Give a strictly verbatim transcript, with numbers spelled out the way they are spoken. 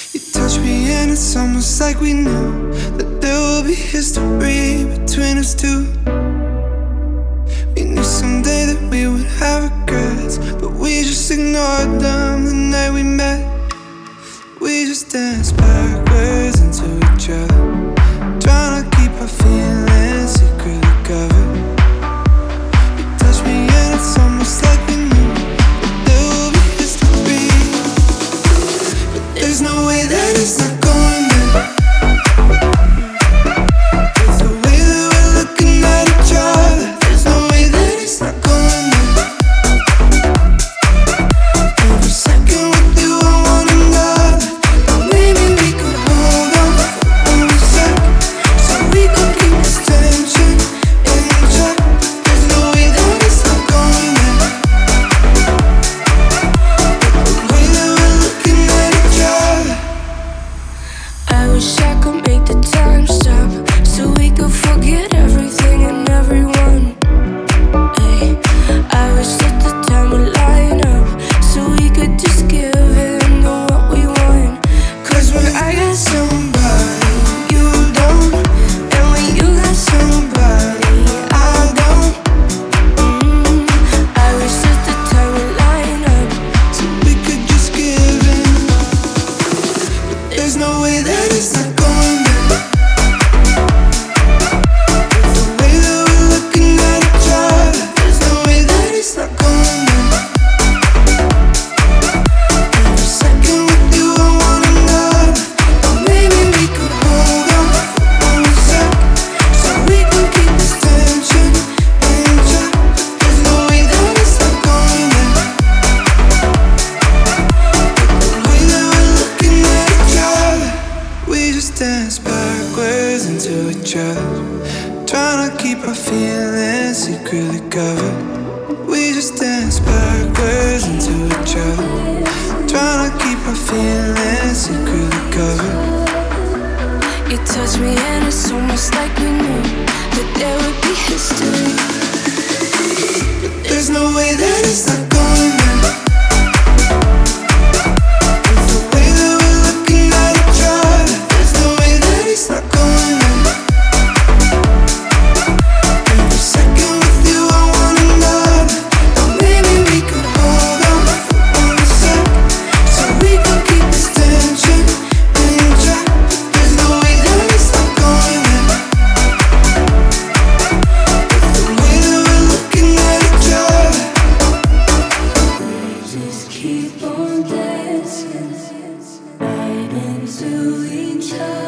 You touch me and it's almost like we knew that there will be history between us two. We knew someday that we would have regrets, but we just ignored them the night we met. We just danced backwards into each other, trying to keep our feelings secretly covered. You touch me and it's almost like we knew that there will be history, but there's no way that it's not going there. With the way that we're looking at each other, there's no way that it's not going there. Every second with you I want another, but maybe we could hold on for one sec, so we could keep this tension in check. There's no way that it's not going there. With the way that we're looking at each other, I wish I could make the time stop, so we could forget everything and everyone. Ay, I wish that the time would line up, so we could just give in to what we want. cause when I got somebody you don't, and when you got somebody I don't. mm, I wish that the time would line up, So we could just give in, but there's no way that it's not going there. With the way that we're looking at each other, there's no way that it's not going there. Every second with you I want another, but maybe we could hold on for one sec, so we could keep this tension in check. There's no way that it's not going there. The way that we're looking at each other, we just dance backwards into each other, trying to keep our feelings secretly covered. We just dance backwards into each other, trying to keep our feelings secretly covered. you touch me and it's almost like we knew that there would be history. There's no way that it's not going there. With the way that we're looking at each other, there's no way that it's not going there. Every second with you I want another, but maybe we could hold on for one sec, so we could keep this tension in check. There's no way that it's not going there. With the way that we're looking at each other, Just keep on dancing right into each other.